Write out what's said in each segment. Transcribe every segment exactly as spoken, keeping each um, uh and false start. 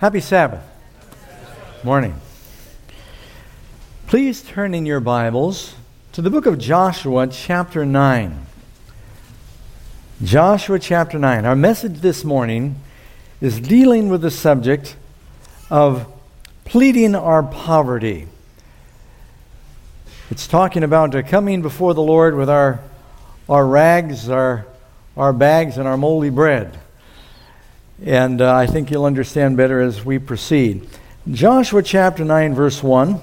Happy Sabbath. Morning. Please turn in your Bibles to the book of Joshua, chapter nine. Joshua, chapter nine. Our message this morning is dealing with the subject of pleading our poverty. It's talking about uh, coming before the Lord with our our rags, our our bags, and our moldy bread. And uh, I think you'll understand better as we proceed. Joshua chapter nine, verse one.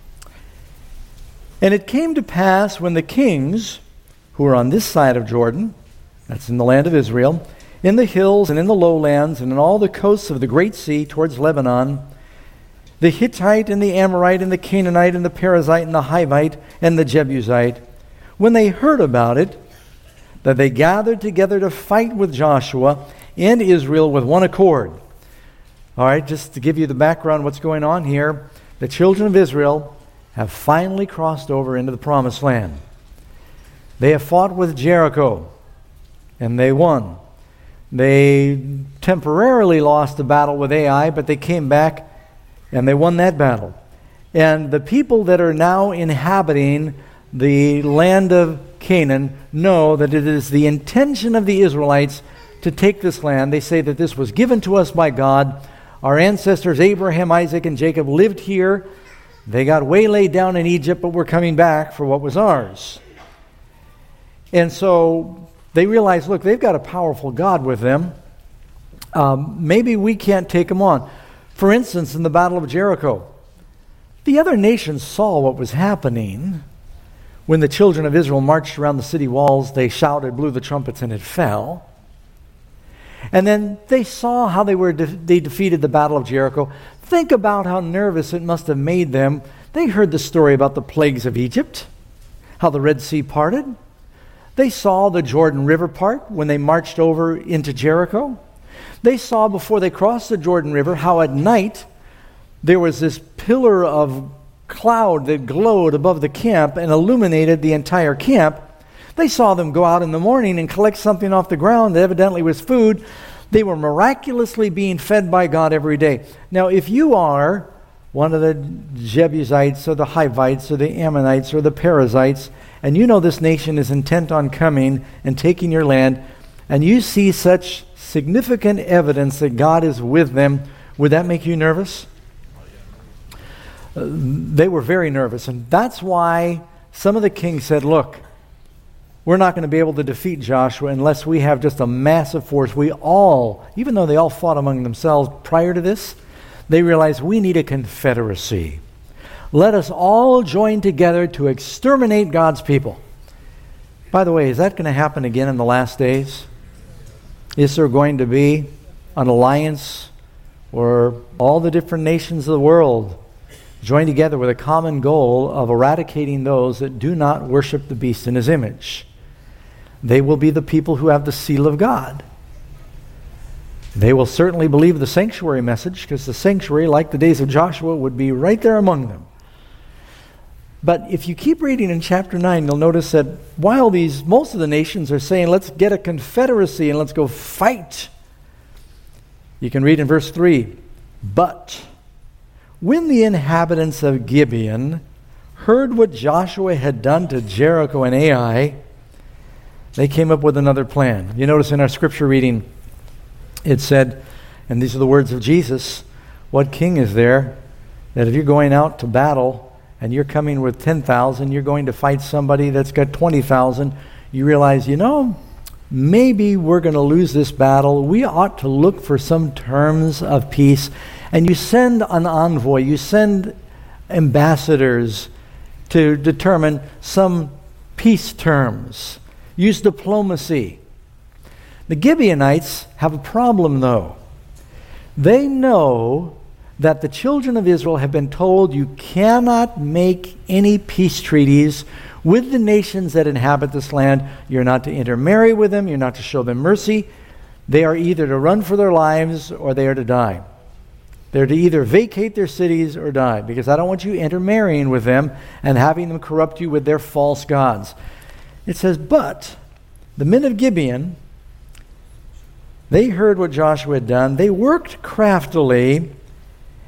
And it came to pass when the kings who were on this side of Jordan, that's in the land of Israel, in the hills and in the lowlands and in all the coasts of the great sea towards Lebanon, the Hittite and the Amorite and the Canaanite and the Perizzite and the Hivite and the Jebusite, when they heard about it, that they gathered together to fight with Joshua and Israel with one accord. All right, just to give you the background, what's going on here, the children of Israel have finally crossed over into the Promised Land. They have fought with Jericho, and they won. They temporarily lost the battle with Ai, but they came back, and they won that battle. And the people that are now inhabiting the land of Canaan know that it is the intention of the Israelites to take this land. They say that this was given to us by God. Our ancestors Abraham, Isaac, and Jacob lived here. They got waylaid down in Egypt, but we're coming back for what was ours. And so they realize, look, they've got a powerful God with them. Um, maybe we can't take them on. For instance, in the Battle of Jericho, the other nations saw what was happening. When the children of Israel marched around the city walls, they shouted, blew the trumpets, and it fell. And then they saw how they were de- they defeated the Battle of Jericho. Think about how nervous it must have made them. They heard the story about the plagues of Egypt, how the Red Sea parted. They saw the Jordan River part when they marched over into Jericho. They saw before they crossed the Jordan River how at night there was this pillar of cloud that glowed above the camp and illuminated the entire camp. They saw them go out in the morning and collect something off the ground that evidently was food. They were miraculously being fed by God every day. Now, if you are one of the Jebusites or the Hivites or the Ammonites or the Perizzites, and you know this nation is intent on coming and taking your land, and you see such significant evidence that God is with them, would that make you nervous? Uh, they were very nervous, and that's why some of the kings said, look, we're not going to be able to defeat Joshua unless we have just a massive force. We all, even though they all fought among themselves prior to this, they realized we need a confederacy. Let us all join together to exterminate God's people. By the way, is that going to happen again in the last days? Is there going to be an alliance where all the different nations of the world join together with a common goal of eradicating those that do not worship the beast in his image? They will be the people who have the seal of God. They will certainly believe the sanctuary message, because the sanctuary, like the days of Joshua, would be right there among them. But if you keep reading in chapter nine, you'll notice that while these most of the nations are saying, let's get a confederacy and let's go fight, you can read in verse three, but when the inhabitants of Gibeon heard what Joshua had done to Jericho and Ai, they came up with another plan. You notice in our scripture reading, it said, and these are the words of Jesus, what king is there that if you're going out to battle and you're coming with ten thousand, you're going to fight somebody that's got twenty thousand, you realize, you know, maybe we're going to lose this battle. We ought to look for some terms of peace. And you send an envoy, you send ambassadors to determine some peace terms. Use diplomacy. The Gibeonites have a problem, though. They know that the children of Israel have been told you cannot make any peace treaties with the nations that inhabit this land. You're not to intermarry with them. You're not to show them mercy. They are either to run for their lives or they are to die. They're to either vacate their cities or die, because I don't want you intermarrying with them and having them corrupt you with their false gods. It says, but the men of Gibeon, they heard what Joshua had done. They worked craftily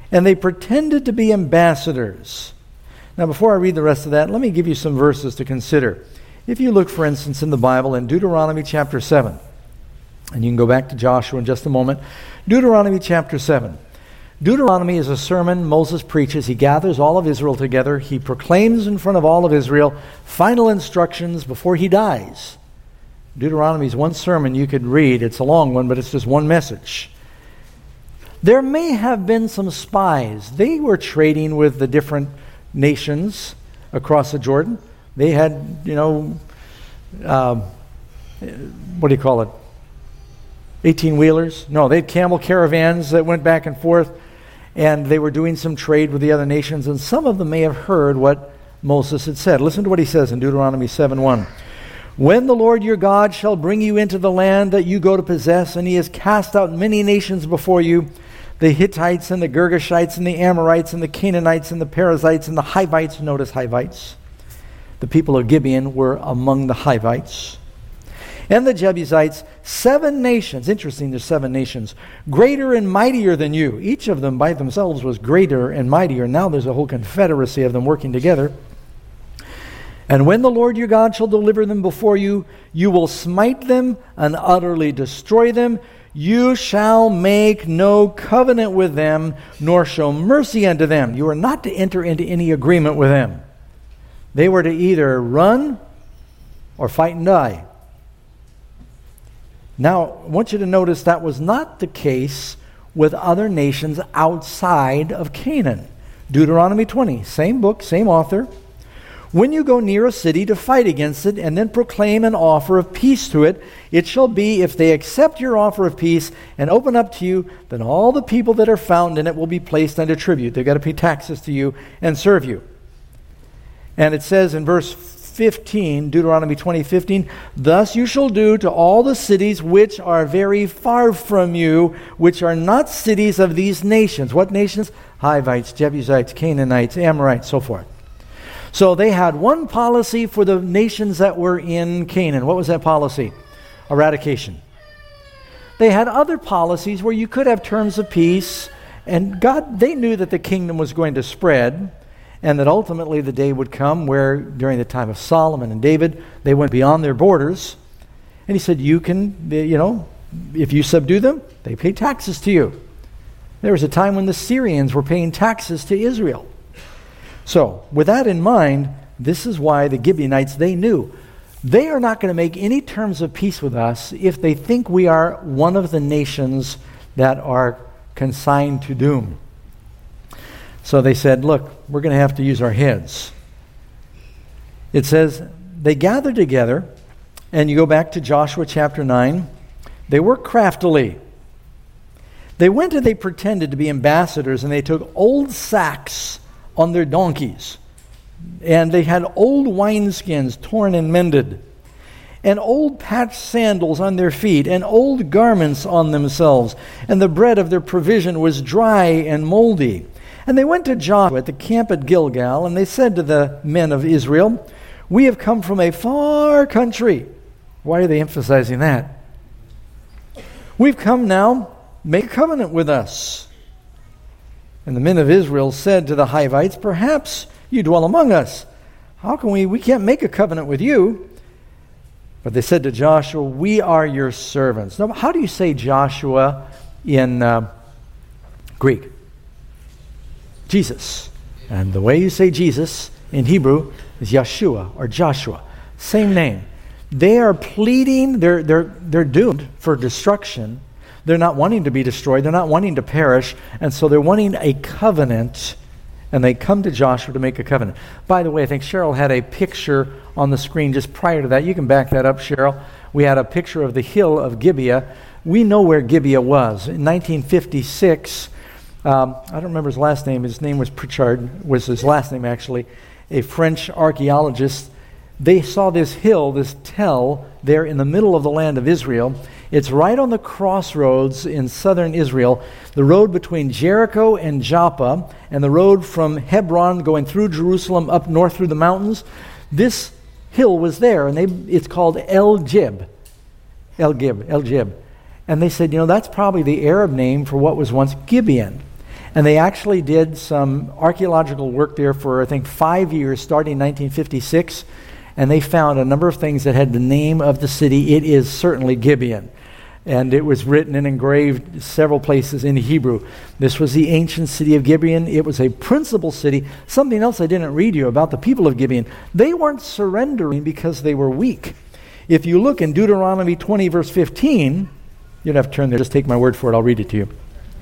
and they pretended to be ambassadors. Now, before I read the rest of that, let me give you some verses to consider. If you look, for instance, in the Bible, in Deuteronomy chapter seven, and you can go back to Joshua in just a moment. Deuteronomy chapter seven. Deuteronomy is a sermon Moses preaches. He gathers all of Israel together. He proclaims in front of all of Israel final instructions before he dies. Deuteronomy is one sermon you could read. It's a long one, but it's just one message. There may have been some spies. They were trading with the different nations across the Jordan. They had, you know, uh, what do you call it? eighteen-wheelers? No, they had camel caravans that went back and forth, and they were doing some trade with the other nations, and some of them may have heard what Moses had said. Listen to what he says in Deuteronomy seven one. When the Lord your God shall bring you into the land that you go to possess, and he has cast out many nations before you, the Hittites and the Girgashites and the Amorites and the Canaanites and the Perizzites and the Hivites. Notice Hivites. The people of Gibeon were among the Hivites. And the Jebusites, seven nations. Interesting, there's seven nations. Greater and mightier than you. Each of them by themselves was greater and mightier. Now there's a whole confederacy of them working together. And when the Lord your God shall deliver them before you, you will smite them and utterly destroy them. You shall make no covenant with them, nor show mercy unto them. You are not to enter into any agreement with them. They were to either run or fight and die. Now, I want you to notice that was not the case with other nations outside of Canaan. Deuteronomy twenty, same book, same author. When you go near a city to fight against it and then proclaim an offer of peace to it, it shall be, if they accept your offer of peace and open up to you, then all the people that are found in it will be placed under tribute. They've got to pay taxes to you and serve you. And it says in verse fifteen, Deuteronomy twenty fifteen, thus you shall do to all the cities which are very far from you, which are not cities of these nations. What nations? Hivites, Jebusites, Canaanites, Amorites, so forth. So they had one policy for the nations that were in Canaan. What was that policy? Eradication. They had other policies where you could have terms of peace, and God, they knew that the kingdom was going to spread, and that ultimately the day would come where during the time of Solomon and David, they went beyond their borders. And he said, you can, you know, if you subdue them, they pay taxes to you. There was a time when the Syrians were paying taxes to Israel. So, with that in mind, this is why the Gibeonites, they knew they are not going to make any terms of peace with us if they think we are one of the nations that are consigned to doom. So they said, look, we're going to have to use our heads. It says, they gathered together, and you go back to Joshua chapter nine, they worked craftily. They went and they pretended to be ambassadors, and they took old sacks on their donkeys, and they had old wineskins torn and mended, and old patched sandals on their feet, and old garments on themselves, and the bread of their provision was dry and moldy. And they went to Joshua at the camp at Gilgal, and they said to the men of Israel, we have come from a far country. Why are they emphasizing that? We've come now, make a covenant with us. And the men of Israel said to the Hivites, perhaps you dwell among us. How can we? We can't make a covenant with you. But they said to Joshua, we are your servants. Now, how do you say Joshua in uh, Greek? Jesus. And the way you say Jesus in Hebrew is Yeshua or Joshua. Same name. They are pleading, they're, they're, they're doomed for destruction. They're not wanting to be destroyed. They're not wanting to perish. And so they're wanting a covenant. And they come to Joshua to make a covenant. By the way, I think Cheryl had a picture on the screen just prior to that. You can back that up, Cheryl. We had a picture of the hill of Gibeah. We know where Gibeah was. In nineteen fifty-six, um, I don't remember his last name. His name was Pritchard, was his last name actually. A French archaeologist. They saw this hill, this tell, there in the middle of the land of Israel. It's right on the crossroads in southern Israel, the road between Jericho and Joppa, and the road from Hebron going through Jerusalem up north through the mountains. This hill was there, and they, it's called El Jib. El-Gib, El-Jib. And they said, you know, that's probably the Arab name for what was once Gibeon. And they actually did some archaeological work there for, I think, five years, starting in nineteen fifty-six. And they found a number of things that had the name of the city. It is certainly Gibeon. And it was written and engraved several places in Hebrew. This was the ancient city of Gibeon. It was a principal city. Something else I didn't read you about the people of Gibeon. They weren't surrendering because they were weak. If you look in Deuteronomy twenty, verse fifteen, you don't have to turn there, just take my word for it, I'll read it to you.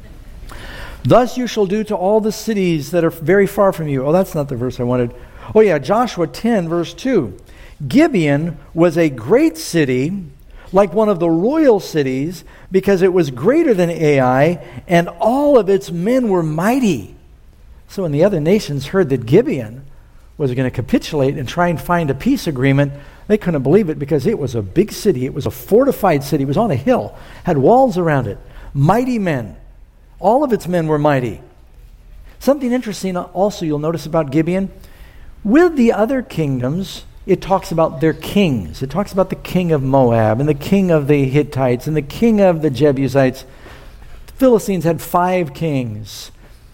Thus you shall do to all the cities that are very far from you. Oh, that's not the verse I wanted. Oh yeah, Joshua ten, verse two. Gibeon was a great city, like one of the royal cities, because it was greater than Ai, and all of its men were mighty. So when the other nations heard that Gibeon was going to capitulate and try and find a peace agreement, they couldn't believe it, because it was a big city. It was a fortified city. It was on a hill, had walls around it, mighty men. All of its men were mighty. Something interesting also you'll notice about Gibeon, with the other kingdoms, it talks about their kings. It talks about the king of Moab and the king of the Hittites and the king of the Jebusites. The Philistines had five kings.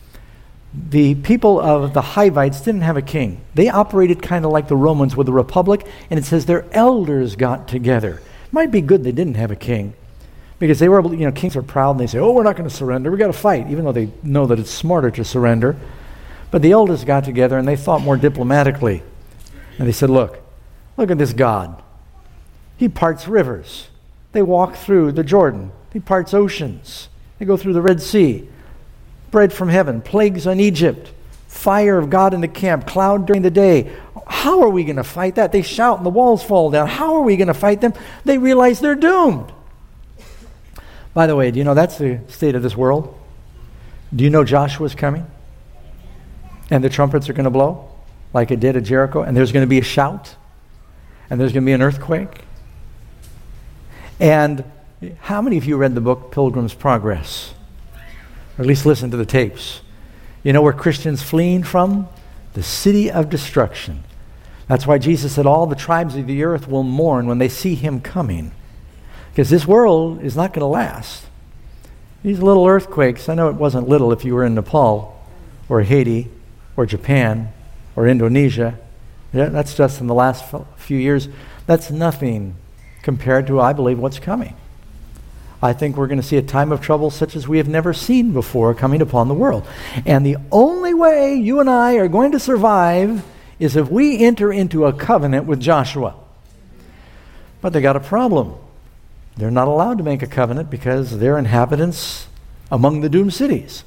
The people of the Hivites didn't have a king. They operated kind of like the Romans with a republic, and it says their elders got together. It might be good they didn't have a king, because they were, you know, kings are proud and they say, oh, we're not going to surrender. We've got to fight, even though they know that it's smarter to surrender. But the elders got together and they thought more diplomatically. And they said, look, look at this God. He parts rivers. They walk through the Jordan. He parts oceans. They go through the Red Sea. Bread from heaven, plagues on Egypt, fire of God in the camp, cloud during the day. How are we going to fight that? They shout and the walls fall down. How are we going to fight them? They realize they're doomed. By the way, do you know that's the state of this world? Do you know Joshua's coming? And the trumpets are going to blow like it did at Jericho, and there's going to be a shout, and there's going to be an earthquake. And how many of you read the book Pilgrim's Progress? Or at least listen to the tapes. You know where Christians fleeing from? The city of destruction. That's why Jesus said all the tribes of the earth will mourn when they see him coming. Because this world is not going to last. These little earthquakes, I know it wasn't little if you were in Nepal or Haiti or Japan or Indonesia. Yeah, that's just in the last few years. That's nothing compared to, I believe, what's coming. I think we're going to see a time of trouble such as we have never seen before coming upon the world. And the only way you and I are going to survive is if we enter into a covenant with Joshua. But they got a problem. They're not allowed to make a covenant because they're inhabitants among the doomed cities.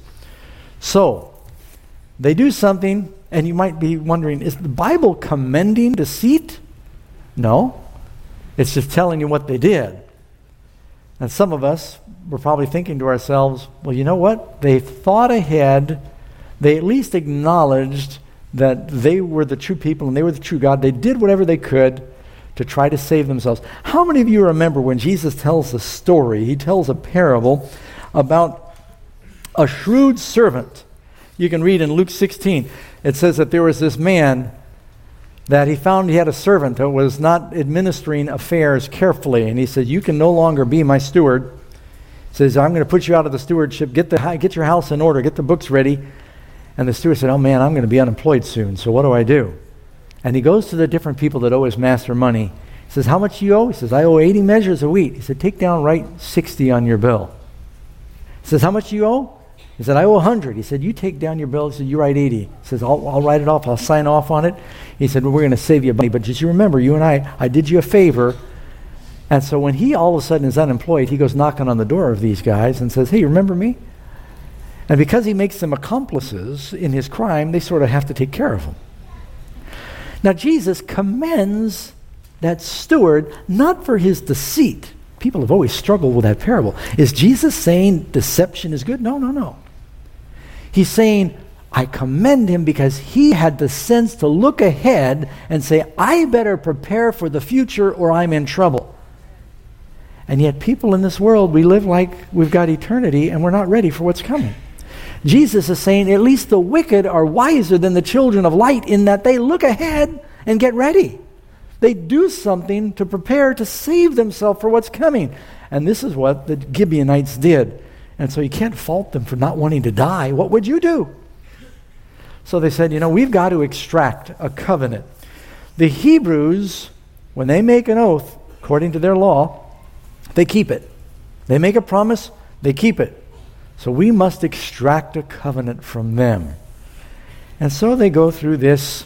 So, they do something, and you might be wondering, is the Bible commending deceit? No. It's just telling you what they did. And some of us were probably thinking to ourselves, well, you know what? They thought ahead. They at least acknowledged that they were the true people and they were the true God. They did whatever they could to try to save themselves. How many of you remember when Jesus tells a story, he tells a parable about a shrewd servant? You can read in Luke sixteen. It says that there was this man that he found he had a servant that was not administering affairs carefully. And he said, you can no longer be my steward. He says, I'm going to put you out of the stewardship. Get the get your house in order. Get the books ready. And the steward said, oh man, I'm going to be unemployed soon. So what do I do? And he goes to the different people that owe his master money. He says, how much do you owe? He says, I owe eighty measures of wheat. He said, take down, write sixty on your bill. He says, how much do you owe? He said, I owe one hundred. He said, you take down your bill. He said, you write eighty. He says, I'll, I'll write it off. I'll sign off on it. He said, well, we're going to save you money. But just you remember, you and I, I did you a favor. And so when he all of a sudden is unemployed, he goes knocking on the door of these guys and says, hey, remember me? And because he makes them accomplices in his crime, they sort of have to take care of him. Now, Jesus commends that steward not for his deceit. People have always struggled with that parable. Is Jesus saying deception is good? No, no, no. He's saying, I commend him because he had the sense to look ahead and say, I better prepare for the future or I'm in trouble. And yet people in this world, we live like we've got eternity and we're not ready for what's coming. Jesus is saying at least the wicked are wiser than the children of light in that they look ahead and get ready. They do something to prepare to save themselves for what's coming. And this is what the Gibeonites did. And so you can't fault them for not wanting to die. What would you do? So they said, you know, we've got to extract a covenant. The Hebrews, when they make an oath, according to their law, they keep it. They make a promise, they keep it. So we must extract a covenant from them. And so they go through this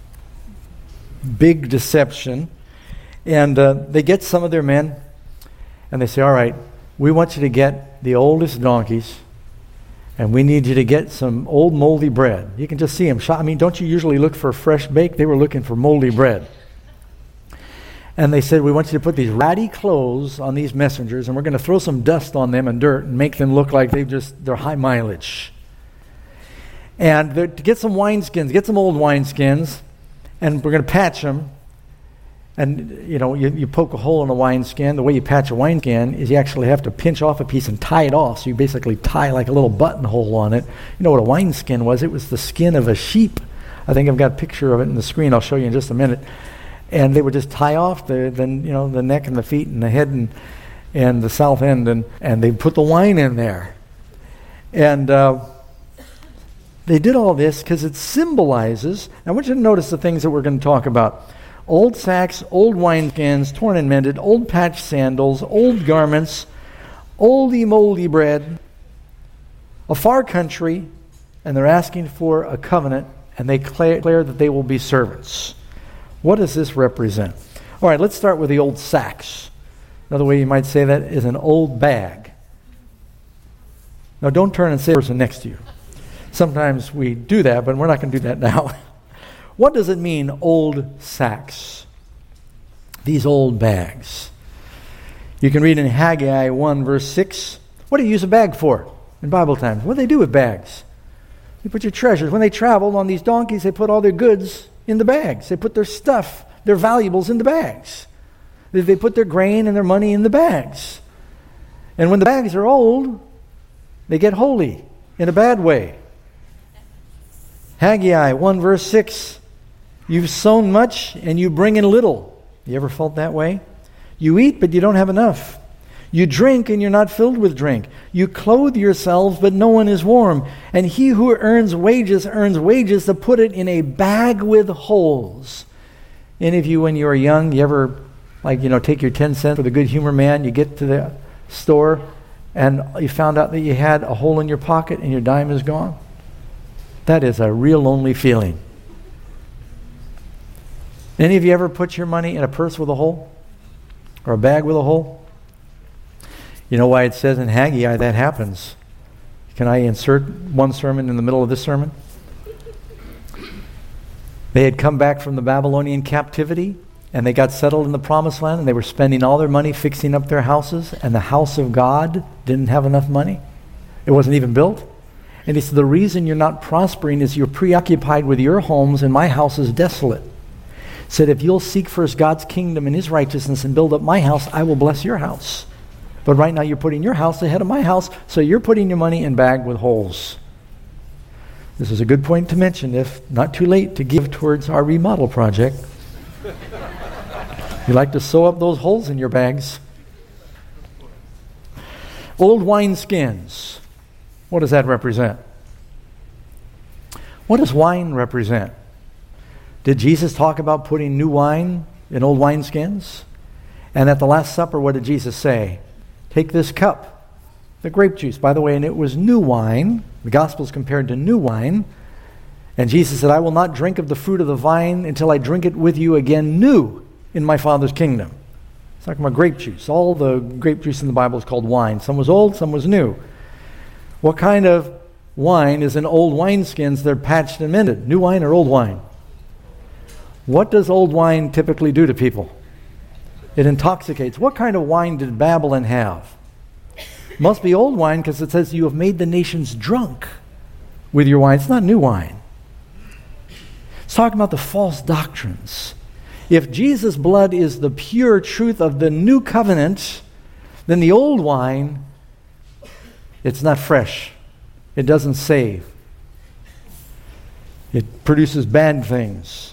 big deception, and uh, they get some of their men, and they say, all right, we want you to get the oldest donkeys, and we need you to get some old moldy bread. You can just see them. I mean, don't you usually look for fresh bake? They were looking for moldy bread. And they said, we want you to put these ratty clothes on these messengers, and we're going to throw some dust on them and dirt and make them look like they've just, they're high mileage. And to get some wineskins, get some old wineskins, and we're going to patch them. And, you know, you, you poke a hole in a wineskin. The way you patch a wineskin is you actually have to pinch off a piece and tie it off. So you basically tie like a little buttonhole on it. You know what a wineskin was? It was the skin of a sheep. I think I've got a picture of it in the screen. I'll show you in just a minute. And they would just tie off the, the you know, the neck and the feet and the head and and the south end, and, and they put the wine in there. And uh, they did all this because it symbolizes, I want you to notice the things that we're going to talk about. Old sacks, old wineskins, torn and mended, old patched sandals, old garments, oldie moldy bread, a far country, and they're asking for a covenant, and they declare that they will be servants. What does this represent? All right, let's start with the old sacks. Another way you might say that is an old bag. Now, don't turn and say the person next to you. Sometimes we do that, but we're not going to do that now. What does it mean, old sacks? These old bags. You can read in Haggai one, verse six. What do you use a bag for in Bible times? What do they do with bags? You put your treasures. When they traveled on these donkeys, they put all their goods in the bags. They put their stuff, their valuables in the bags. They put their grain and their money in the bags. And when the bags are old, they get holy in a bad way. Haggai one, verse six. You've sown much and you bring in little. You ever felt that way? You eat, but you don't have enough. You drink and you're not filled with drink. You clothe yourselves, but no one is warm. And he who earns wages earns wages to put it in a bag with holes. Any of you, when you were young, you ever, like, you know, take your ten cents for the Good Humor Man, you get to the store, and you found out that you had a hole in your pocket and your dime is gone? That is a real lonely feeling. Any of you ever put your money in a purse with a hole? Or a bag with a hole? You know why it says in Haggai that happens? Can I insert one sermon in the middle of this sermon? They had come back from the Babylonian captivity, and they got settled in the Promised Land, and they were spending all their money fixing up their houses, and the house of God didn't have enough money. It wasn't even built. And he said, the reason you're not prospering is you're preoccupied with your homes, and my house is desolate. He said, if you'll seek first God's kingdom and his righteousness and build up my house, I will bless your house. But right now you're putting your house ahead of my house, so you're putting your money in a bag with holes. This is a good point to mention, if not too late, to give towards our remodel project. You like to sew up those holes in your bags. Old wineskins. What does that represent? What does wine represent? Did Jesus talk about putting new wine in old wineskins? And at the Last Supper, what did Jesus say? Take this cup, the grape juice, by the way, and it was new wine. The gospel is compared to new wine. And Jesus said, I will not drink of the fruit of the vine until I drink it with you again new in my Father's kingdom. It's talking about grape juice. All the grape juice in the Bible is called wine. Some was old, some was new. What kind of wine is in old wineskins that are patched and mended? New wine or old wine? What does old wine typically do to people? It intoxicates. What kind of wine did Babylon have? Must be old wine, because it says you have made the nations drunk with your wine. It's not new wine. It's talking about the false doctrines. If Jesus' blood is the pure truth of the new covenant, then the old wine, it's not fresh. It doesn't save. It produces bad things.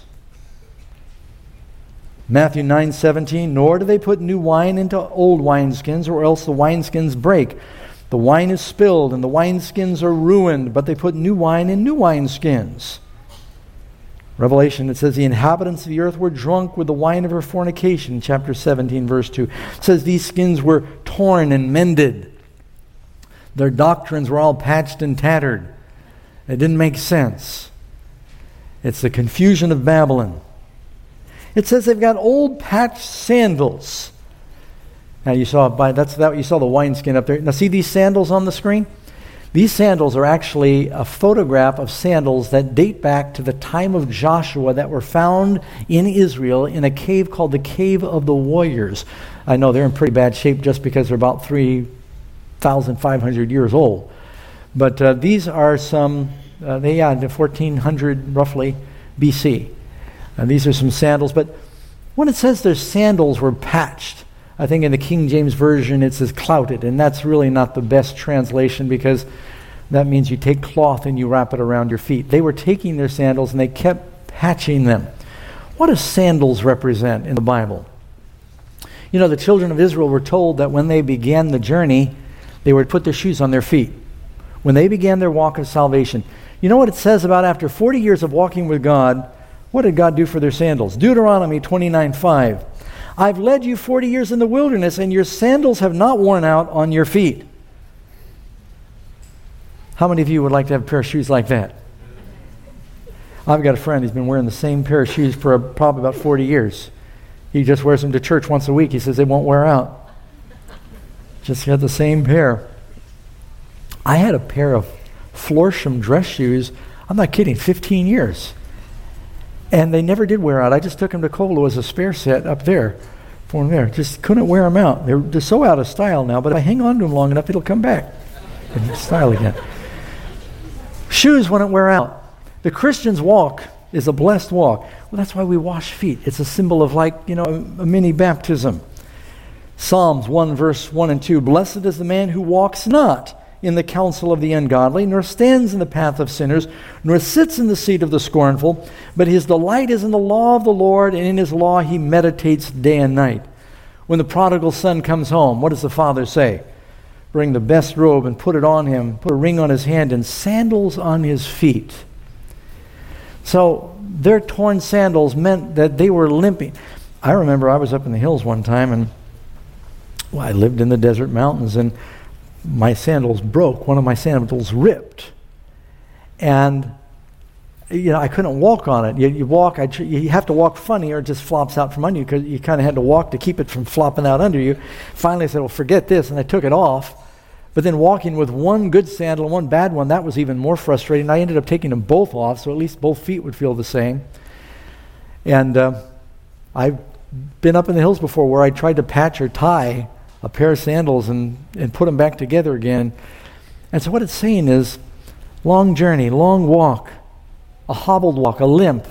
Matthew nine seventeen, nor do they put new wine into old wineskins, or else the wineskins break, The wine is spilled, and the wineskins are ruined, but they put new wine in new wineskins. Revelation, it says, the inhabitants of the earth were drunk with the wine of her fornication, chapter seventeen, verse two. It says these skins were torn and mended. Their doctrines were all patched and tattered. It didn't make sense. It's the confusion of Babylon. It says they've got old patched sandals. Now you saw by that's that you saw the wineskin up there. Now see these sandals on the screen? These sandals are actually a photograph of sandals that date back to the time of Joshua that were found in Israel in a cave called the Cave of the Warriors. I know they're in pretty bad shape just because they're about three thousand five hundred years old. But uh, these are some, uh, they yeah, fourteen hundred roughly B C. And these are some sandals. But when it says their sandals were patched, I think in the King James Version it says clouted, and that's really not the best translation because that means you take cloth and you wrap it around your feet. They were taking their sandals and they kept patching them. What do sandals represent in the Bible? You know, the children of Israel were told that when they began the journey, they would put their shoes on their feet. When they began their walk of salvation. You know what it says about after forty years of walking with God, what did God do for their sandals? Deuteronomy twenty-nine five. I've led you forty years in the wilderness, and your sandals have not worn out on your feet. How many of you would like to have a pair of shoes like that? I've got a friend who's been wearing the same pair of shoes for probably about forty years. He just wears them to church once a week. He says they won't wear out. Just got the same pair. I had a pair of Florsham dress shoes, I'm not kidding, fifteen years. And they never did wear out. I just took them to Colo as a spare set up there. For them there. Just couldn't wear them out. They're just so out of style now, but if I hang on to them long enough, it'll come back in style again. Shoes wouldn't wear out. The Christian's walk is a blessed walk. Well, that's why we wash feet. It's a symbol of like, you know, a, a mini baptism. Psalms one, verse one and two. Blessed is the man who walks not in the counsel of the ungodly, nor stands in the path of sinners, nor sits in the seat of the scornful, but his delight is in the law of the Lord, and in his law he meditates day and night. When the prodigal son comes home, what does the father say? Bring the best robe and put it on him, put a ring on his hand and sandals on his feet. So their torn sandals meant that they were limping. I remember I was up in the hills one time, and well, I lived in the desert mountains, and my sandals broke. One of my sandals ripped. And, you know, I couldn't walk on it. You, you walk, I, you have to walk funny or it just flops out from under you because you kind of had to walk to keep it from flopping out under you. Finally I said, well, forget this, and I took it off. But then walking with one good sandal and one bad one, that was even more frustrating. I ended up taking them both off, so at least both feet would feel the same. And uh, I've been up in the hills before where I tried to patch or tie a pair of sandals and, and put them back together again. And so what it's saying is, long journey, long walk, a hobbled walk, a limp,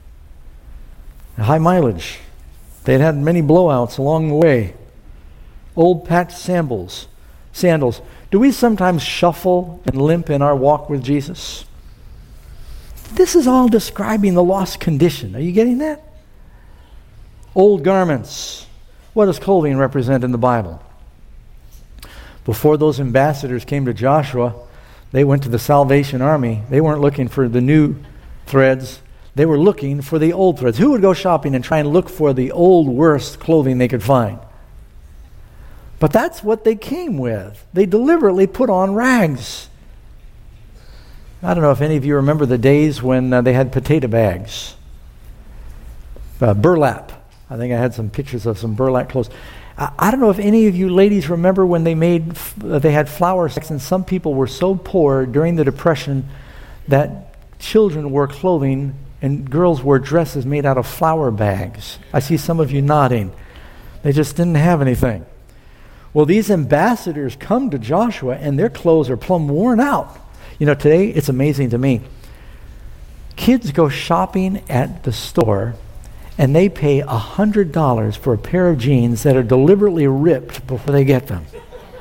a high mileage. They'd had many blowouts along the way. Old patched sandals. Sandals. Do we sometimes shuffle and limp in our walk with Jesus? This is all describing the lost condition. Are you getting that? Old garments. What does clothing represent in the Bible? Before those ambassadors came to Joshua, they went to the Salvation Army. They weren't looking for the new threads. They were looking for the old threads. Who would go shopping and try and look for the old, worst clothing they could find? But that's what they came with. They deliberately put on rags. I don't know if any of you remember the days when uh, they had potato bags. Uh, burlap. I think I had some pictures of some burlap clothes. I, I don't know if any of you ladies remember when they made, uh, they had flour sacks, and some people were so poor during the Depression that children wore clothing and girls wore dresses made out of flour bags. I see some of you nodding. They just didn't have anything. Well, these ambassadors come to Joshua and their clothes are plumb worn out. You know, today it's amazing to me. Kids go shopping at the store and they pay one hundred dollars for a pair of jeans that are deliberately ripped before they get them.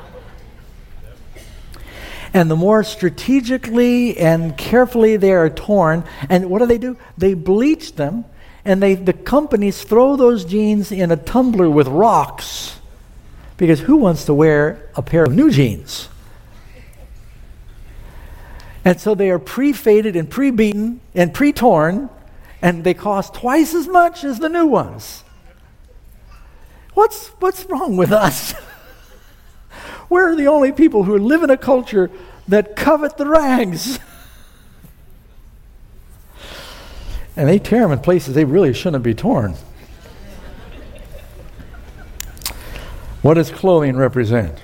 And the more strategically and carefully they are torn, and what do they do? They bleach them, and they the companies throw those jeans in a tumbler with rocks. Because who wants to wear a pair of new jeans? And so they are pre-faded and pre-beaten and pre-torn, and they cost twice as much as the new ones. What's, what's wrong with us? We're the only people who live in a culture that covet the rags. And they tear them in places they really shouldn't be torn. What does clothing represent?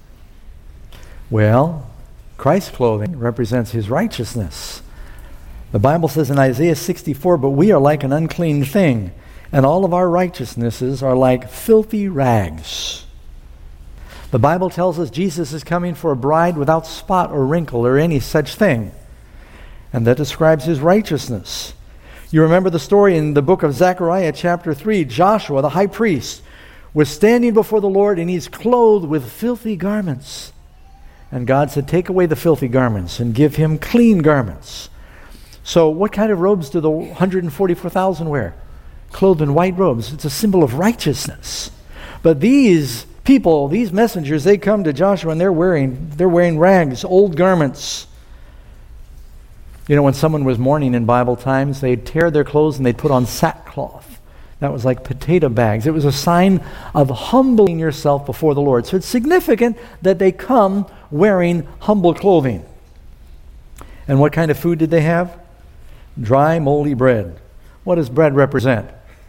Well, Christ's clothing represents his righteousness. The Bible says in Isaiah sixty-four, but we are like an unclean thing, and all of our righteousnesses are like filthy rags. The Bible tells us Jesus is coming for a bride without spot or wrinkle or any such thing. And that describes his righteousness. You remember the story in the book of Zechariah chapter three. Joshua, the high priest, was standing before the Lord, and he's clothed with filthy garments. And God said, take away the filthy garments and give him clean garments. So what kind of robes do the one hundred forty-four thousand wear? Clothed in white robes. It's a symbol of righteousness. But these people, these messengers, they come to Joshua and they're wearing, they're wearing rags, old garments. You know, when someone was mourning in Bible times, they'd tear their clothes and they'd put on sackcloth. That was like potato bags. It was a sign of humbling yourself before the Lord. So it's significant that they come wearing humble clothing. And what kind of food did they have? Dry, moldy bread. What does bread represent?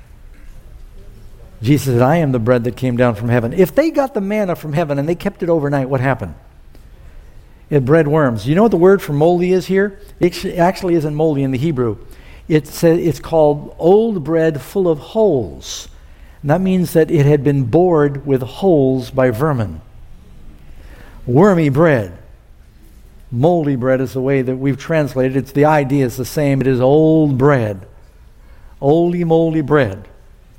Jesus said, I am the bread that came down from heaven. If they got the manna from heaven and they kept it overnight, what happened? It bred worms. You know what the word for moldy is here? It actually isn't moldy in the Hebrew. It's, it's called old bread full of holes. And that means that it had been bored with holes by vermin. Wormy bread. Moldy bread is the way that we've translated it. It's, the idea is the same. It is old bread. Oldy, moldy bread.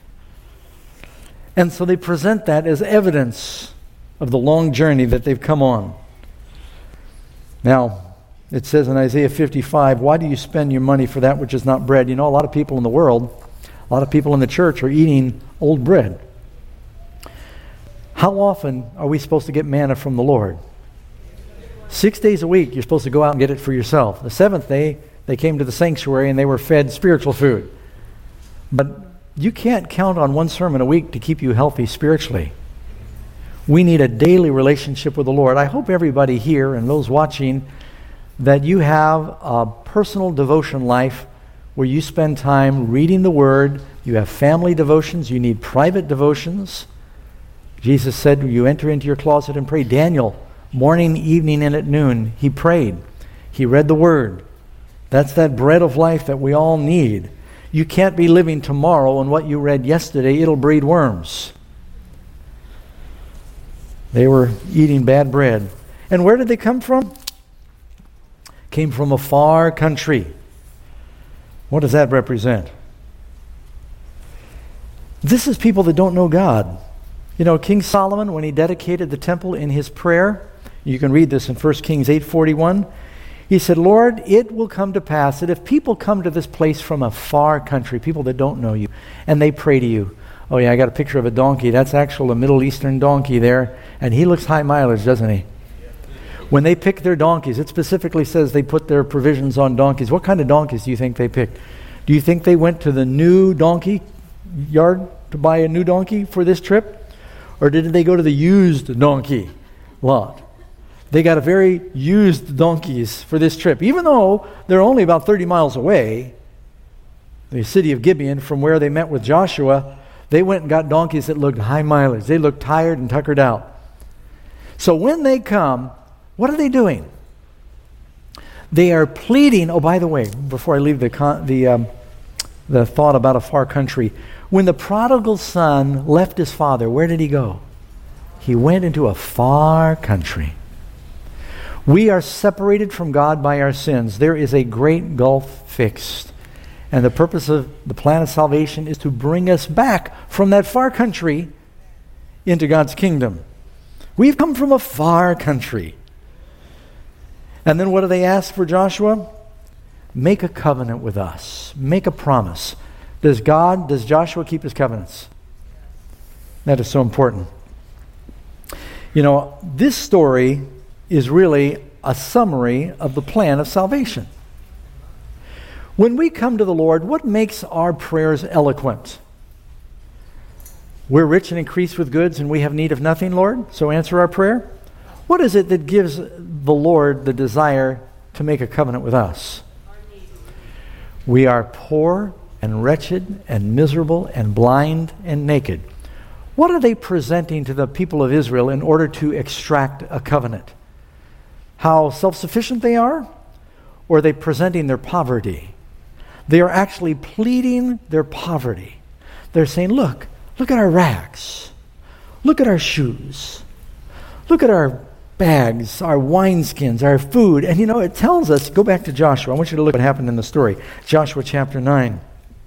And so they present that as evidence of the long journey that they've come on. Now, it says in Isaiah fifty-five, why do you spend your money for that which is not bread? You know, a lot of people in the world, a lot of people in the church are eating old bread. How often are we supposed to get manna from the Lord? Six days a week, you're supposed to go out and get it for yourself. The seventh day, they came to the sanctuary and they were fed spiritual food. But you can't count on one sermon a week to keep you healthy spiritually. We need a daily relationship with the Lord. I hope everybody here and those watching that you have a personal devotion life where you spend time reading the Word. You have family devotions. You need private devotions. Jesus said, you enter into your closet and pray. Daniel, morning, evening, and at noon, he prayed. He read the Word. That's that bread of life that we all need. You can't be living tomorrow on what you read yesterday. It'll breed worms. They were eating bad bread. And where did they come from? Came from a far country. What does that represent? This is people that don't know God. You know, King Solomon, when he dedicated the temple in his prayer, you can read this in First Kings eight forty-one, he said, Lord, it will come to pass that if people come to this place from a far country, people that don't know you, and they pray to you. Oh yeah, I got a picture of a donkey. That's actually a Middle Eastern donkey there, and he looks high mileage, doesn't he? When they pick their donkeys, it specifically says they put their provisions on donkeys. What kind of donkeys do you think they picked? Do you think they went to the new donkey yard to buy a new donkey for this trip? Or did they go to the used donkey lot? They got a very used donkeys for this trip. Even though they're only about thirty miles away, the city of Gibeon, from where they met with Joshua, they went and got donkeys that looked high mileage. They looked tired and tuckered out. So when they come, what are they doing? They are pleading. Oh, by the way, before I leave the con- the um, the thought about a far country, when the prodigal son left his father, where did he go? He went into a far country. We are separated from God by our sins. There is a great gulf fixed. And the purpose of the plan of salvation is to bring us back from that far country into God's kingdom. We've come from a far country. And then what do they ask for Joshua? Make a covenant with us. Make a promise. Does God, does Joshua keep his covenants? That is so important. You know, this story is really a summary of the plan of salvation. When we come to the Lord, what makes our prayers eloquent? We're rich and increased with goods, and we have need of nothing, Lord, so answer our prayer. What is it that gives the Lord the desire to make a covenant with us? We are poor and wretched and miserable and blind and naked. What are they presenting to the people of Israel in order to extract a covenant? How self-sufficient they are? Or are they presenting their poverty? They are actually pleading their poverty. They're saying, look, look at our rags. Look at our shoes. Look at our bags, our wineskins, our food. And you know, it tells us, go back to Joshua. I want you to look at what happened in the story. Joshua chapter nine.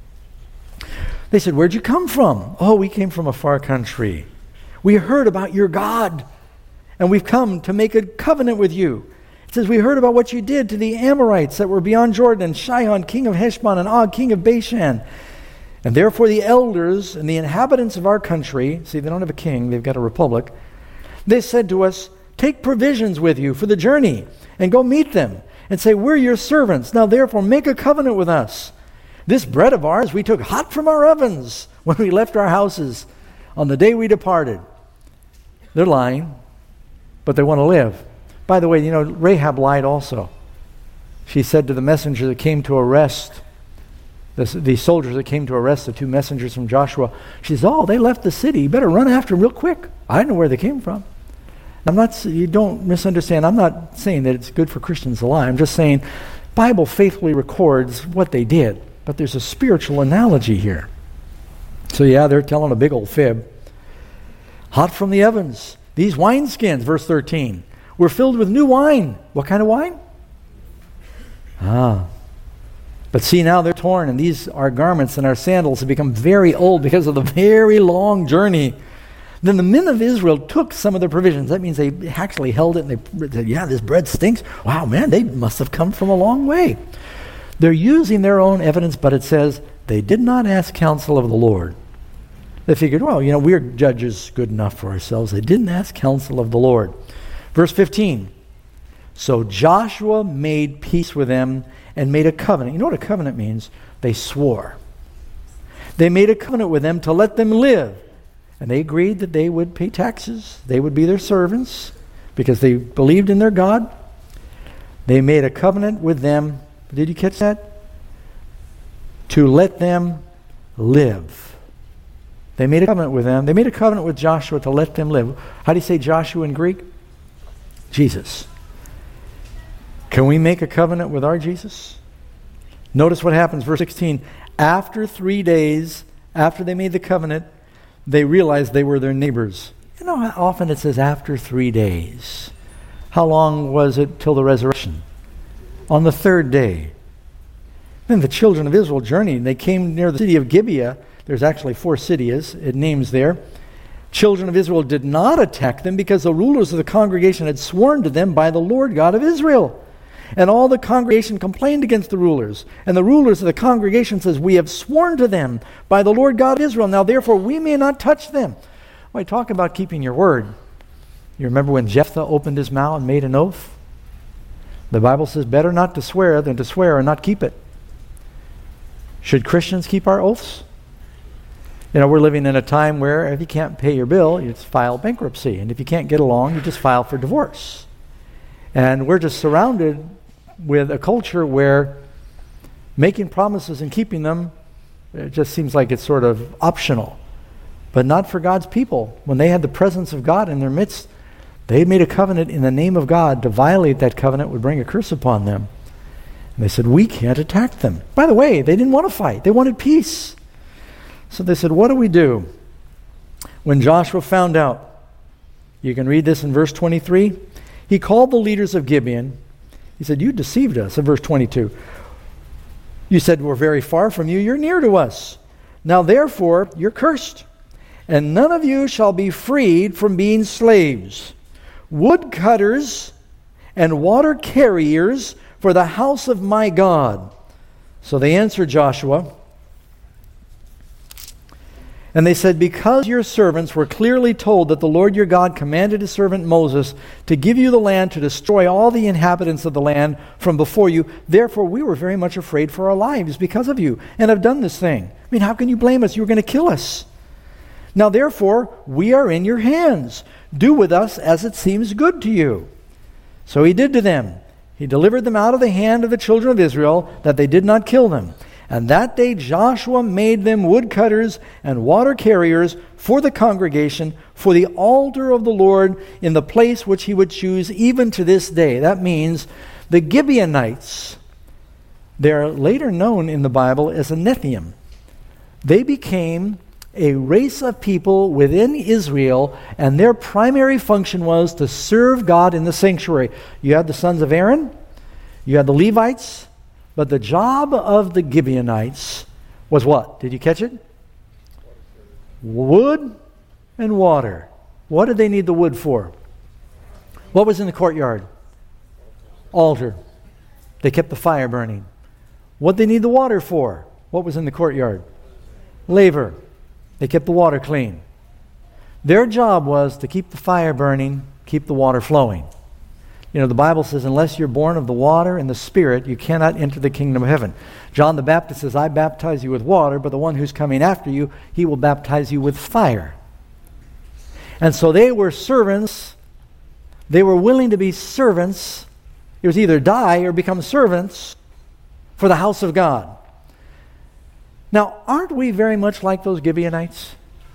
They said, where'd you come from? Oh, we came from a far country. We heard about your God, and we've come to make a covenant with you. It says, we heard about what you did to the Amorites that were beyond Jordan, and Sihon, king of Heshbon, and Og, king of Bashan. And therefore the elders and the inhabitants of our country, see, they don't have a king, they've got a republic, they said to us, take provisions with you for the journey, and go meet them, and say, we're your servants. Now therefore make a covenant with us. This bread of ours we took hot from our ovens when we left our houses on the day we departed. They're lying, but they want to live. By the way, you know, Rahab lied also. She said to the messenger that came to arrest, the, the soldiers that came to arrest the two messengers from Joshua, she says, oh, they left the city. You better run after them real quick. I don't know where they came from. I'm not, you don't misunderstand. I'm not saying that it's good for Christians to lie. I'm just saying Bible faithfully records what they did. But there's a spiritual analogy here. So yeah, they're telling a big old fib. Hot from the ovens. These wineskins, verse thirteen, were filled with new wine. What kind of wine? Ah. But see, now they're torn, and these our garments and our sandals have become very old because of the very long journey. Then the men of Israel took some of their provisions. That means they actually held it, and they said, yeah, this bread stinks. Wow, man, they must have come from a long way. They're using their own evidence, but it says they did not ask counsel of the Lord. They figured, well, you know, we're judges good enough for ourselves. They didn't ask counsel of the Lord. Verse fifteen. So Joshua made peace with them and made a covenant. You know what a covenant means? They swore. They made a covenant with them to let them live. And they agreed that they would pay taxes. They would be their servants because they believed in their God. They made a covenant with them. Did you catch that? To let them live. They made a covenant with them. They made a covenant with Joshua to let them live. How do you say Joshua in Greek? Jesus. Can we make a covenant with our Jesus? Notice what happens, verse sixteen. After three days, after they made the covenant, they realized they were their neighbors. You know how often it says after three days? How long was it till the resurrection? On the third day. Then the children of Israel journeyed. They came near the city of Gibeah. There's actually four cities, it names there. Children of Israel did not attack them because the rulers of the congregation had sworn to them by the Lord God of Israel. And all the congregation complained against the rulers. And the rulers of the congregation says, we have sworn to them by the Lord God of Israel. Now therefore we may not touch them. Well, I talk about keeping your word. You remember when Jephthah opened his mouth and made an oath? The Bible says better not to swear than to swear and not keep it. Should Christians keep our oaths? You know, we're living in a time where if you can't pay your bill, you just file bankruptcy. And if you can't get along, you just file for divorce. And we're just surrounded with a culture where making promises and keeping them, it just seems like it's sort of optional. But not for God's people. When they had the presence of God in their midst, they made a covenant in the name of God. To violate that covenant would bring a curse upon them. And they said, we can't attack them. By the way, they didn't want to fight. They wanted peace. So they said, what do we do? When Joshua found out, you can read this in verse twenty-three, he called the leaders of Gibeon. He said, you deceived us, in verse twenty-two. You said, we're very far from you. You're near to us. Now therefore, you're cursed. And none of you shall be freed from being slaves. Woodcutters and water carriers for the house of my God. So they answered Joshua And they said, because your servants were clearly told that the Lord your God commanded his servant Moses to give you the land, to destroy all the inhabitants of the land from before you, therefore we were very much afraid for our lives because of you, and have done this thing. I mean, how can you blame us? You were going to kill us. Now therefore, we are in your hands. Do with us as it seems good to you. So he did to them. He delivered them out of the hand of the children of Israel, that they did not kill them. And that day Joshua made them woodcutters and water carriers for the congregation, for the altar of the Lord in the place which he would choose, even to this day. That means the Gibeonites, they're later known in the Bible as a Nethium. They became a race of people within Israel, and their primary function was to serve God in the sanctuary. You had the sons of Aaron, you had the Levites, but the job of the Gibeonites was what? Did you catch it? Wood and water. What did they need the wood for? What was in the courtyard? Altar. They kept the fire burning. What did they need the water for? What was in the courtyard? Laver. They kept the water clean. Their job was to keep the fire burning, keep the water flowing. You know, the Bible says, unless you're born of the water and the Spirit, you cannot enter the kingdom of heaven. John the Baptist says, I baptize you with water, but the one who's coming after you, he will baptize you with fire. And so they were servants. They were willing to be servants. It was either die or become servants for the house of God. Now, aren't we very much like those Gibeonites?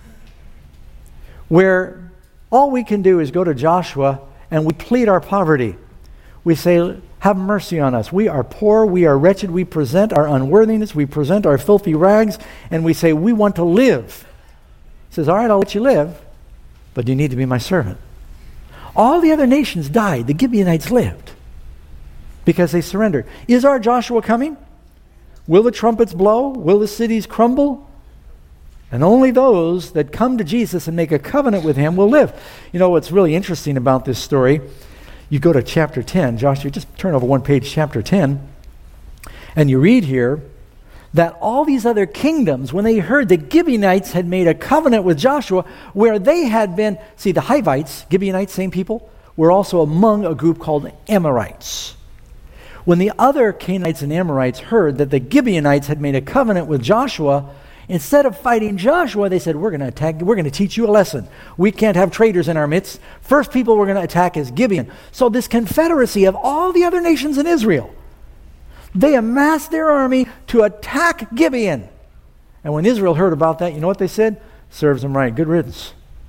Where all we can do is go to Joshua and we plead our poverty. We say, have mercy on us. We are poor, we are wretched, we present our unworthiness, we present our filthy rags, and we say, we want to live. He says, all right, I'll let you live, but you need to be my servant. All the other nations died. The Gibeonites lived because they surrendered. Is our Joshua coming? Will the trumpets blow? Will the cities crumble? And only those that come to Jesus and make a covenant with him will live. You know what's really interesting about this story? You go to chapter ten. Joshua, just turn over one page, chapter ten. And you read here that all these other kingdoms, when they heard the Gibeonites had made a covenant with Joshua, where they had been, see, the Hivites, Gibeonites, same people, were also among a group called Amorites. When the other Canaanites and Amorites heard that the Gibeonites had made a covenant with Joshua, instead of fighting Joshua, they said, we're going to attack, we're going to teach you a lesson. We can't have traitors in our midst. First people we're going to attack is Gibeon. So this confederacy of all the other nations in Israel, they amassed their army to attack Gibeon. And when Israel heard about that, you know what they said? Serves them right. Good riddance.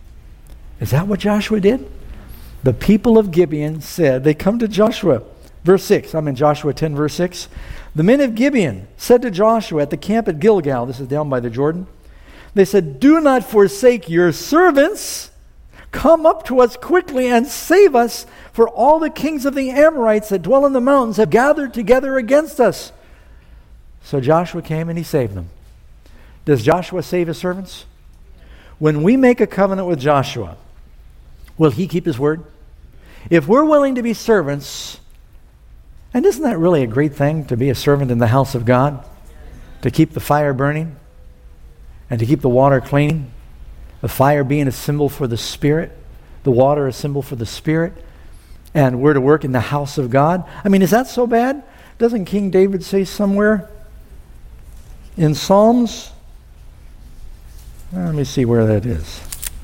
Is that what Joshua did? The people of Gibeon said, they come to Joshua. Verse six, I'm in Joshua ten, verse six. The men of Gibeon said to Joshua at the camp at Gilgal, this is down by the Jordan, they said, do not forsake your servants. Come up to us quickly and save us, for all the kings of the Amorites that dwell in the mountains have gathered together against us. So Joshua came and he saved them. Does Joshua save his servants? When we make a covenant with Joshua, will he keep his word? If we're willing to be servants, and isn't that really a great thing to be a servant in the house of God? To keep the fire burning and to keep the water clean. The fire being a symbol for the Spirit, the water a symbol for the Spirit, and we're to work in the house of God. I mean, is that so bad? Doesn't King David say somewhere in Psalms? Let me see where that is.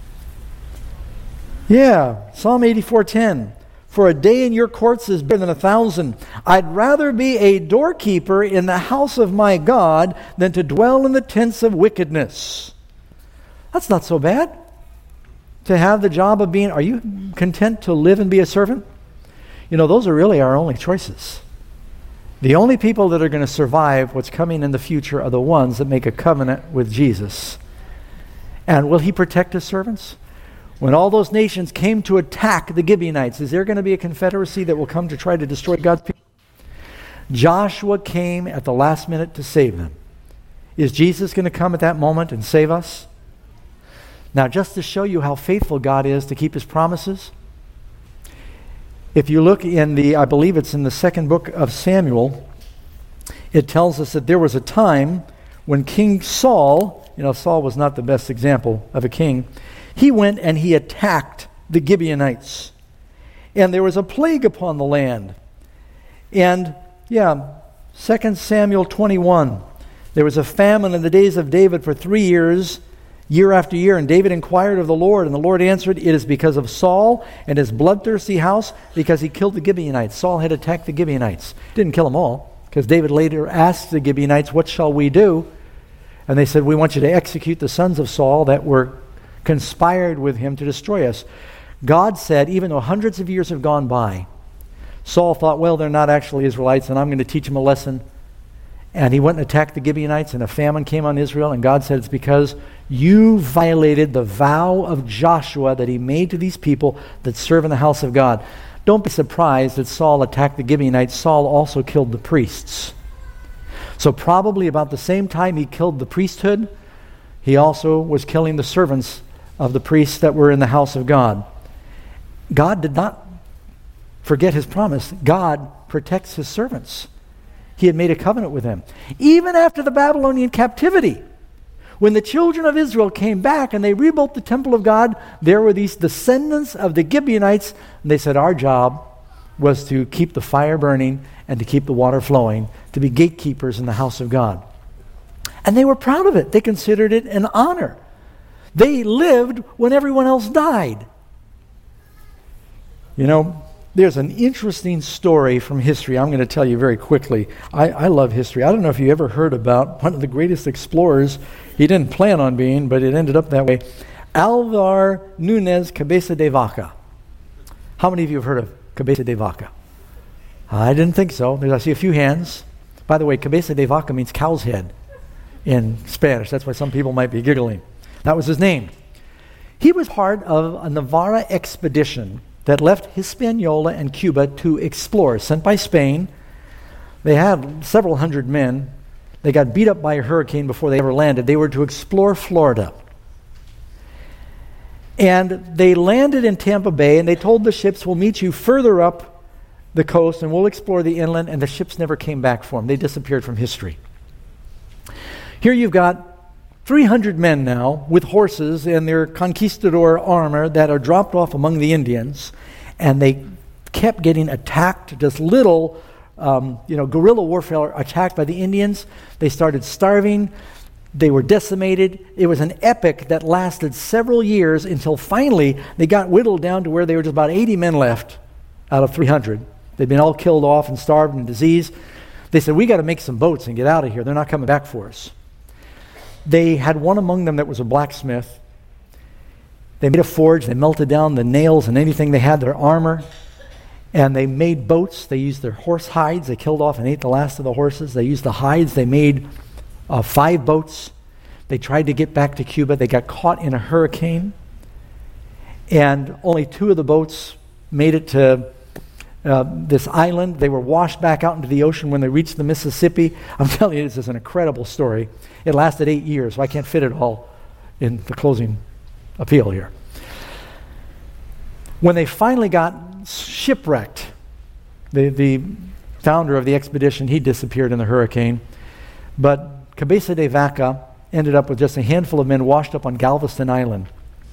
Yeah, Psalm eighty-four ten. For a day in your courts is better than a thousand. I'd rather be a doorkeeper in the house of my God than to dwell in the tents of wickedness. That's not so bad. To have the job of being, are you content to live and be a servant? You know, those are really our only choices. The only people that are going to survive what's coming in the future are the ones that make a covenant with Jesus. And will he protect his servants? When all those nations came to attack the Gibeonites, is there going to be a confederacy that will come to try to destroy God's people? Joshua came at the last minute to save them. Is Jesus going to come at that moment and save us? Now, just to show you how faithful God is to keep his promises, if you look in the, I believe it's in the second book of Samuel, it tells us that there was a time when King Saul you know, Saul was not the best example of a king. He went and he attacked the Gibeonites. And there was a plague upon the land. And, yeah, Second Samuel twenty-one, there was a famine in the days of David for three years, year after year, and David inquired of the Lord, and the Lord answered, it is because of Saul and his bloodthirsty house, because he killed the Gibeonites. Saul had attacked the Gibeonites. Didn't kill them all, because David later asked the Gibeonites, what shall we do? And they said, we want you to execute the sons of Saul that were conspired with him to destroy us. God said, even though hundreds of years have gone by, Saul thought, well, they're not actually Israelites, and I'm going to teach them a lesson. And he went and attacked the Gibeonites, and a famine came on Israel, and God said, it's because you violated the vow of Joshua that he made to these people that serve in the house of God. Don't be surprised that Saul attacked the Gibeonites. Saul also killed the priests. So probably about the same time he killed the priesthood, he also was killing the servants of the priests that were in the house of God. God did not forget his promise. God protects his servants. He had made a covenant with them. Even after the Babylonian captivity, when the children of Israel came back and they rebuilt the temple of God, there were these descendants of the Gibeonites, and they said, our job was to keep the fire burning and to keep the water flowing, to be gatekeepers in the house of God. And they were proud of it. They considered it an honor. They lived when everyone else died. You know, there's an interesting story from history I'm going to tell you very quickly. I, I love history. I don't know if you ever heard about one of the greatest explorers. He didn't plan on being, but it ended up that way. Alvar Nunes Cabeza de Vaca. How many of you have heard of Cabeza de Vaca? I didn't think so. There's, I see a few hands. By the way, Cabeza de Vaca means cow's head in Spanish. That's why some people might be giggling. That was his name. He was part of a Navarra expedition that left Hispaniola and Cuba to explore, sent by Spain. They had several hundred men. They got beat up by a hurricane before they ever landed. They were to explore Florida. And they landed in Tampa Bay, and they told the ships, we'll meet you further up the coast, and we'll explore the inland, and the ships never came back for them. They disappeared from history. Here you've got three hundred men now with horses and their conquistador armor that are dropped off among the Indians, and they kept getting attacked, just little um, you know, guerrilla warfare attacked by the Indians. They started starving. They were decimated. It was an epic that lasted several years until finally they got whittled down to where there were just about eighty men left out of three hundred. They'd been all killed off and starved and diseased. They said, we got to make some boats and get out of here. They're not coming back for us. They had one among them that was a blacksmith. They made a forge. They melted down the nails and anything they had, their armor. And they made boats. They used their horse hides. They killed off and ate the last of the horses. They used the hides. They made uh, five boats. They tried to get back to Cuba. They got caught in a hurricane. And only two of the boats made it to uh, this island. They were washed back out into the ocean when they reached the Mississippi. I'm telling you, this is an incredible story. It lasted eight years, so I can't fit it all in the closing appeal here. When they finally got shipwrecked, the, the founder of the expedition, he disappeared in the hurricane. But Cabeza de Vaca ended up with just a handful of men washed up on Galveston Island.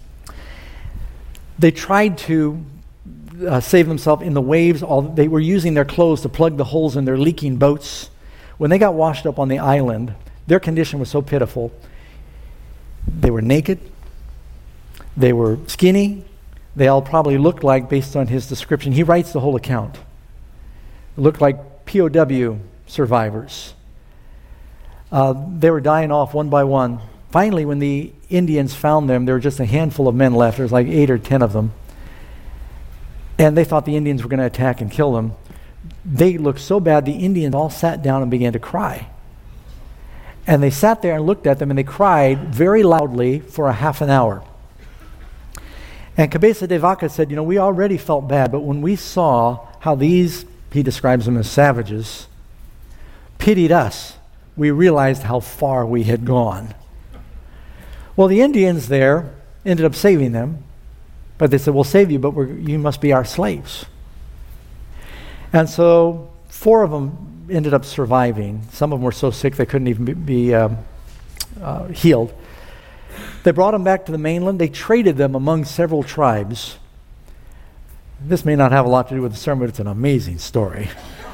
They tried to uh, save themselves in the waves. All, they were using their clothes to plug the holes in their leaking boats. When they got washed up on the island, their condition was so pitiful. They were naked. They were skinny. They all probably looked like, based on his description, he writes the whole account, looked like P O W survivors. Uh, they were dying off one by one. Finally, when the Indians found them, there were just a handful of men left. There was like eight or ten of them. And they thought the Indians were going to attack and kill them. They looked so bad, the Indians all sat down and began to cry. And they sat there and looked at them, and they cried very loudly for a half an hour. And Cabeza de Vaca said, you know, we already felt bad, but when we saw how these, he describes them as savages, pitied us, we realized how far we had gone. Well, the Indians there ended up saving them, but they said, we'll save you, but we're, you must be our slaves. And so four of them ended up surviving. Some of them were so sick they couldn't even be, be uh, uh, healed. They brought them back to the mainland. They traded them among several tribes. This may not have a lot to do with the sermon, but it's an amazing story.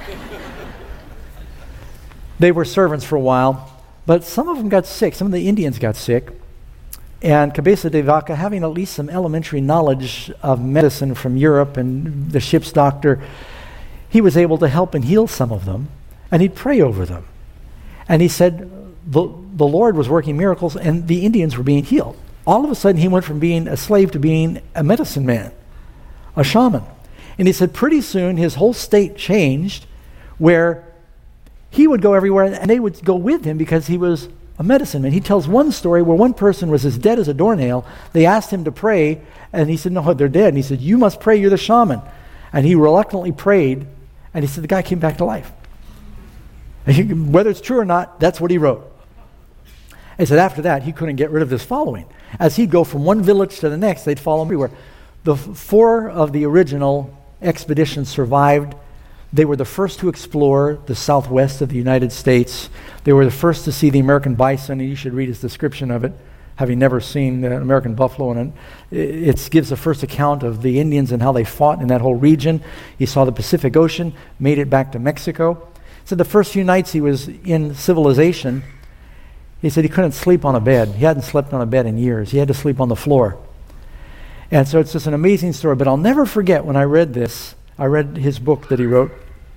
They were servants for a while, but some of them got sick. Some of the Indians got sick. And Cabeza de Vaca, having at least some elementary knowledge of medicine from Europe and the ship's doctor, he was able to help and heal some of them, and he'd pray over them. And he said the, the Lord was working miracles, and the Indians were being healed. All of a sudden, he went from being a slave to being a medicine man, a shaman. And he said pretty soon his whole state changed, where he would go everywhere, and they would go with him because he was a medicine man. He tells one story where one person was as dead as a doornail. They asked him to pray, and he said, no, they're dead. And he said, you must pray, you're the shaman. And he reluctantly prayed, and he said the guy came back to life. He, whether it's true or not, that's what he wrote. He said after that, he couldn't get rid of this following. As he'd go from one village to the next, they'd follow him everywhere. The f- four of the original expeditions survived. They were the first to explore the southwest of the United States. They were the first to see the American bison, and you should read his description of it, having never seen the American buffalo. And it, it gives the first account of the Indians and how they fought in that whole region. He saw the Pacific Ocean, made it back to Mexico. So the first few nights he was in civilization, he said he couldn't sleep on a bed. He hadn't slept on a bed in years. He had to sleep on the floor. And so it's just an amazing story. But I'll never forget when I read this, I read his book that he wrote,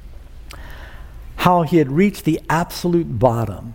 how he had reached the absolute bottom,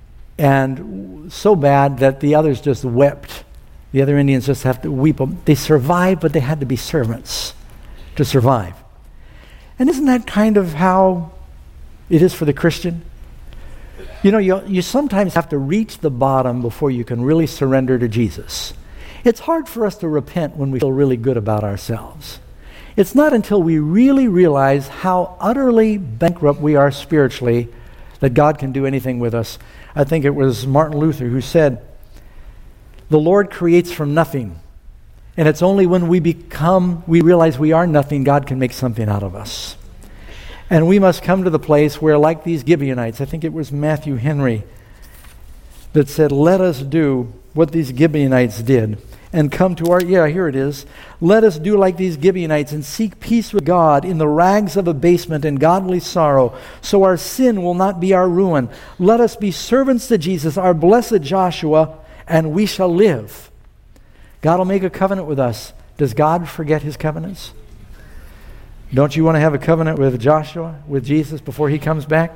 and so bad that the others just wept. The other Indians just have to weep. They survived, but they had to be servants to survive. And isn't that kind of how it is for the Christian? You know, you, you sometimes have to reach the bottom before you can really surrender to Jesus. It's hard for us to repent when we feel really good about ourselves. It's not until we really realize how utterly bankrupt we are spiritually that God can do anything with us. I think it was Martin Luther who said, the Lord creates from nothing, and it's only when we become, we realize we are nothing, God can make something out of us. And we must come to the place where, like these Gibeonites, I think it was Matthew Henry that said, let us do what these Gibeonites did and come to our, yeah, here it is. Let us do like these Gibeonites and seek peace with God in the rags of abasement and godly sorrow, so our sin will not be our ruin. Let us be servants to Jesus, our blessed Joshua, and we shall live. God will make a covenant with us. Does God forget his covenants? Don't you want to have a covenant with Joshua, with Jesus, before he comes back?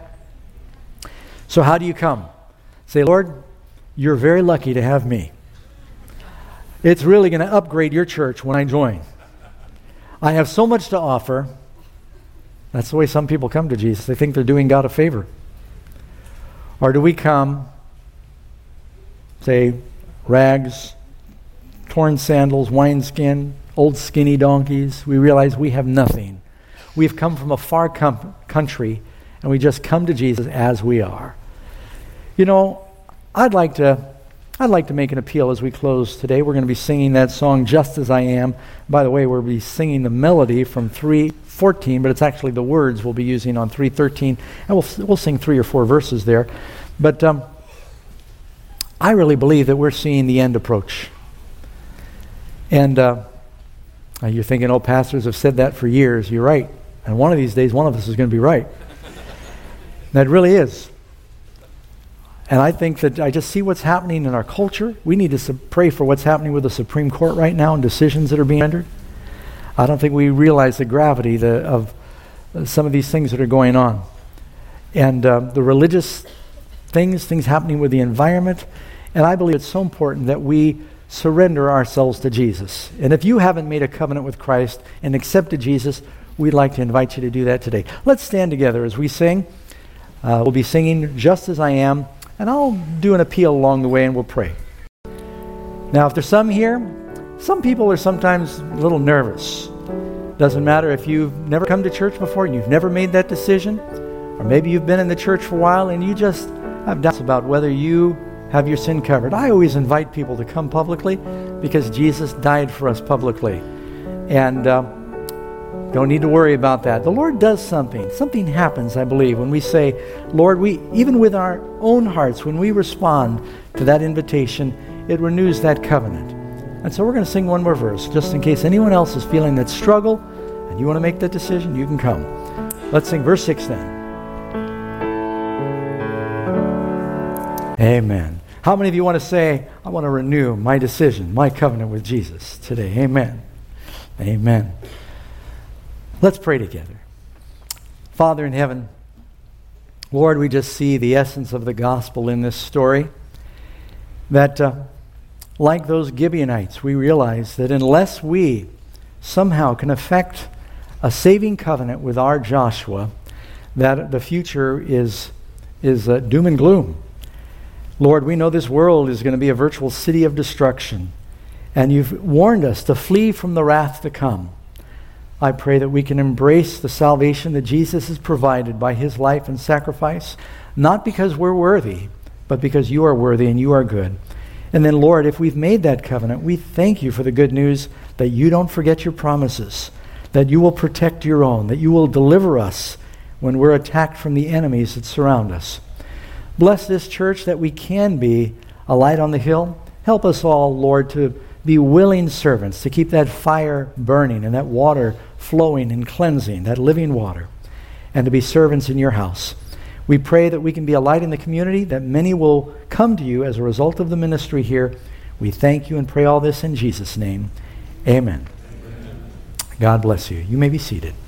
So how do you come? Say, Lord, you're very lucky to have me. It's really going to upgrade your church when I join. I have so much to offer. That's the way some people come to Jesus. They think they're doing God a favor. Or do we come, say, rags, torn sandals, wineskin, old skinny donkeys? We realize we have nothing. We've come from a far com- country, and we just come to Jesus as we are. You know, I'd like to I'd like to make an appeal as we close today. We're going to be singing that song, Just As I Am. By the way, we'll be singing the melody from three fourteen, but it's actually the words we'll be using on three thirteen, and we'll we'll sing three or four verses there. But um, I really believe that we're seeing the end approach. And uh, you're thinking, oh, pastors have said that for years. You're right. And one of these days, one of us is going to be right. That really is. And I think that I just see what's happening in our culture. We need to su- pray for what's happening with the Supreme Court right now and decisions that are being rendered. I don't think we realize the gravity the, of uh, some of these things that are going on. And uh, the religious things, things happening with the environment. And I believe it's so important that we surrender ourselves to Jesus. And if you haven't made a covenant with Christ and accepted Jesus, we'd like to invite you to do that today. Let's stand together as we sing. Uh, we'll be singing Just As I Am. And I'll do an appeal along the way and we'll pray. Now, if there's some here, some people are sometimes a little nervous. Doesn't matter if you've never come to church before and you've never made that decision, or maybe you've been in the church for a while and you just have doubts about whether you have your sin covered. I always invite people to come publicly because Jesus died for us publicly. And uh, don't need to worry about that. The Lord does something. Something happens, I believe, when we say, Lord, we even with our own hearts, when we respond to that invitation, it renews that covenant. And so we're going to sing one more verse, just in case anyone else is feeling that struggle and you want to make that decision, you can come. Let's sing verse six then. Amen. How many of you want to say, I want to renew my decision, my covenant with Jesus today? Amen. Amen. Let's pray together. Father in heaven, Lord, we just see the essence of the gospel in this story. That, uh, like those Gibeonites, we realize that unless we somehow can effect a saving covenant with our Joshua, that the future is, is uh, doom and gloom. Lord, we know this world is going to be a virtual city of destruction, and you've warned us to flee from the wrath to come. I pray that we can embrace the salvation that Jesus has provided by his life and sacrifice, not because we're worthy, but because you are worthy and you are good. And then, Lord, if we've made that covenant, we thank you for the good news that you don't forget your promises, that you will protect your own, that you will deliver us when we're attacked from the enemies that surround us. Bless this church that we can be a light on the hill. Help us all, Lord, to be willing servants, to keep that fire burning and that water flowing and cleansing, that living water, and to be servants in your house. We pray that we can be a light in the community, that many will come to you as a result of the ministry here. We thank you and pray all this in Jesus' name. Amen. Amen. God bless you. You may be seated.